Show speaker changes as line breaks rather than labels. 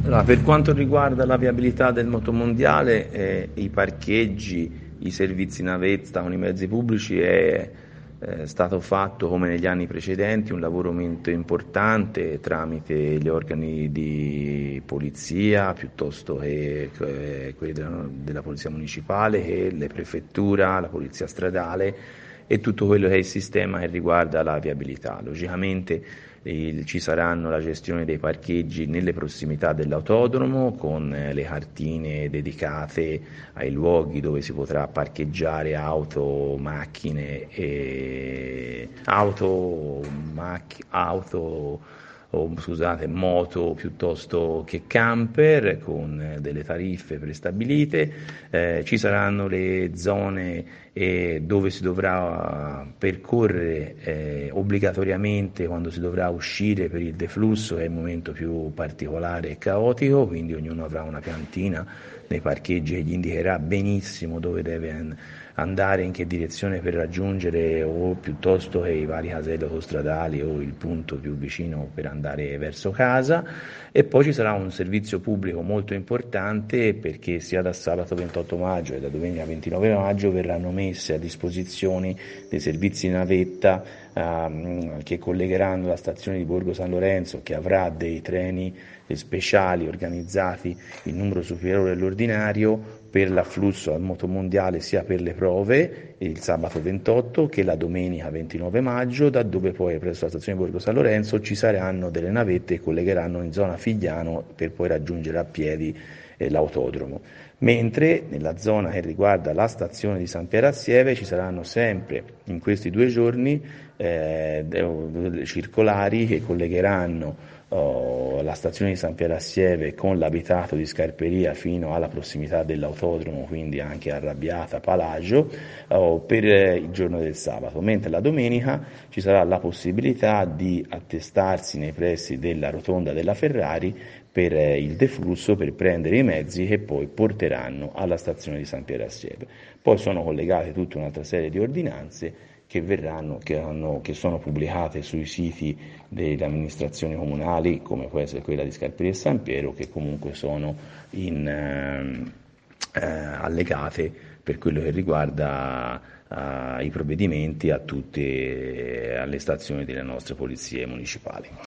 Allora, per quanto riguarda la viabilità del motomondiale, i parcheggi, i servizi navetta con i mezzi pubblici è stato fatto come negli anni precedenti un lavoro molto importante tramite gli organi di polizia piuttosto che quelli della polizia municipale, che le prefettura, la polizia stradale e tutto quello che è il sistema che riguarda la viabilità. Logicamente ci saranno la gestione dei parcheggi nelle prossimità dell'autodromo con le cartine dedicate ai luoghi dove si potrà parcheggiare auto, macchine e moto piuttosto che camper con delle tariffe prestabilite. Ci saranno le zone dove si dovrà percorrere obbligatoriamente quando si dovrà uscire per il deflusso, che è il momento più particolare e caotico, quindi ognuno avrà una piantina nei parcheggi che gli indicherà benissimo dove deve andare, in che direzione per raggiungere o piuttosto che i vari caselli autostradali o il punto più vicino per andare verso casa. E poi ci sarà un servizio pubblico molto importante perché sia da sabato 28 maggio che da domenica 29 maggio verranno messe a disposizione dei servizi navetta che collegheranno la stazione di Borgo San Lorenzo, che avrà dei treni speciali organizzati in numero superiore all'ordinario per l'afflusso al motomondiale, sia per le prove il sabato 28 che la domenica 29 maggio, da dove poi presso la stazione di Borgo San Lorenzo ci saranno delle navette che collegheranno in zona Figliano per poi raggiungere a piedi l'autodromo. Mentre nella zona che riguarda la stazione di San Piero Assieve ci saranno sempre in questi 2 giorni circolari che collegheranno la stazione di San Piero Assieve con l'abitato di Scarperia fino alla prossimità dell'autodromo, quindi anche Arrabbiata, Palagio, per il giorno del sabato, mentre la domenica ci sarà la possibilità di attestarsi nei pressi della rotonda della Ferrari per il deflusso, per prendere i mezzi che poi porteranno alla stazione di San Piero Assieve. Poi sono collegate tutta un'altra serie di ordinanze che sono pubblicate sui siti delle amministrazioni comunali, come può essere quella di Scarperia e San Piero, che comunque sono allegate per quello che riguarda i provvedimenti a tutte alle stazioni delle nostre polizie municipali.